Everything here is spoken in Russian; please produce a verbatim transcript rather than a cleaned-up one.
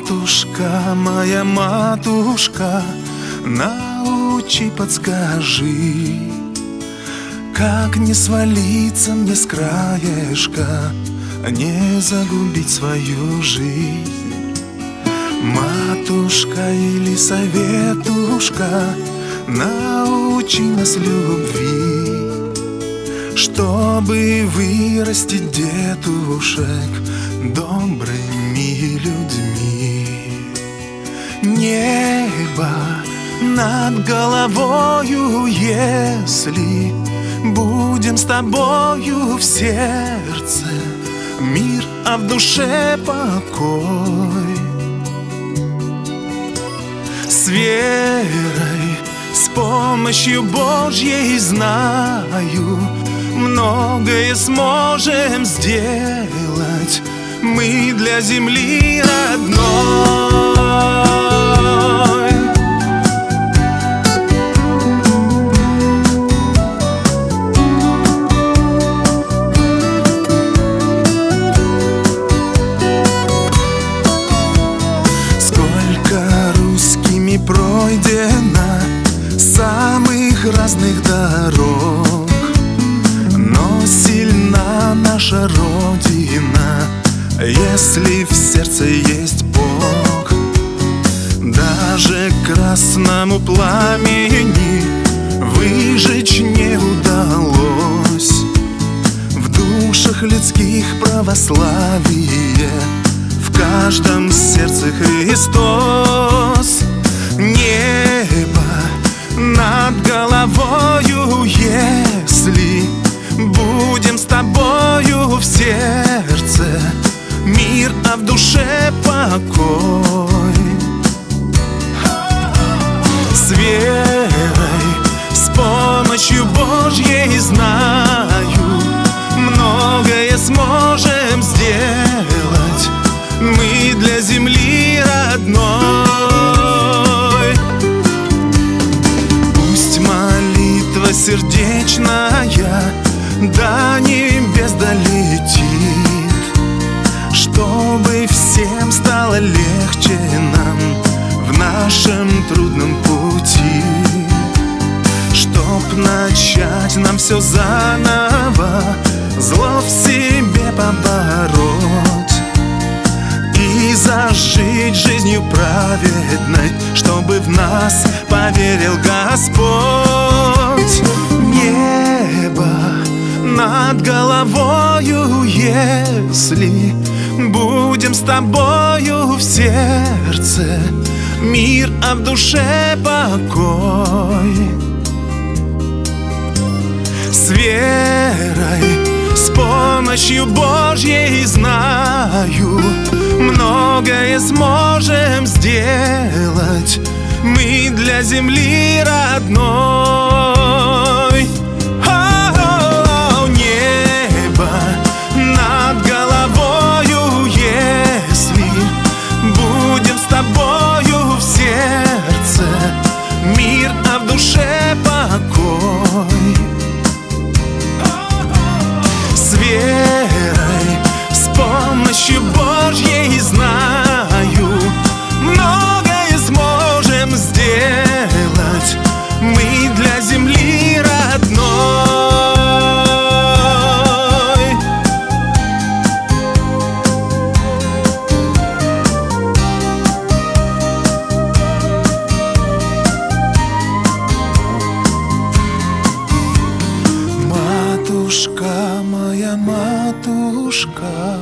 Матушка, моя матушка, научи, подскажи, как не свалиться мне с краешка, не загубить свою жизнь. Матушка или советушка, научи нас любви, чтобы вырастить детушек добрыми людьми. Небо над головою, если будем с тобою в сердце, мир, а в душе покой. С верой, с помощью Божьей, знаю, многое сможем сделать мы для земли родной. Сколько русскими пройдено самых разных дорог, но сильна наша Родина, если в сердце есть Бог. Даже красному пламени выжечь не удалось, в душах людских православие, в каждом сердце Христос. Небо над головою, если будем с тобою в сердце, мир, а в душе покой. С верой, с помощью Божьей, знаю, многое сможем сделать мы для земли родной. Пусть молитва сердечная до небес долетит, чтобы всем стало легче нам в нашем трудном пути, чтоб начать нам все заново, зло в себе побороть и зажить жизнью праведной, чтобы в нас поверил Господь. Небо над головою, если будем с тобою в сердце, мир, а в душе покой. С верой, с помощью Божьей, знаю, многое сможем сделать мы для земли родной. О-о-о, небо над головою, если будем с тобою в сердце, мир, а в душе покой. С верой, с помощью Божьей, знаю, многое сможем сделать мы для земли родной. Матушка, моя матушка,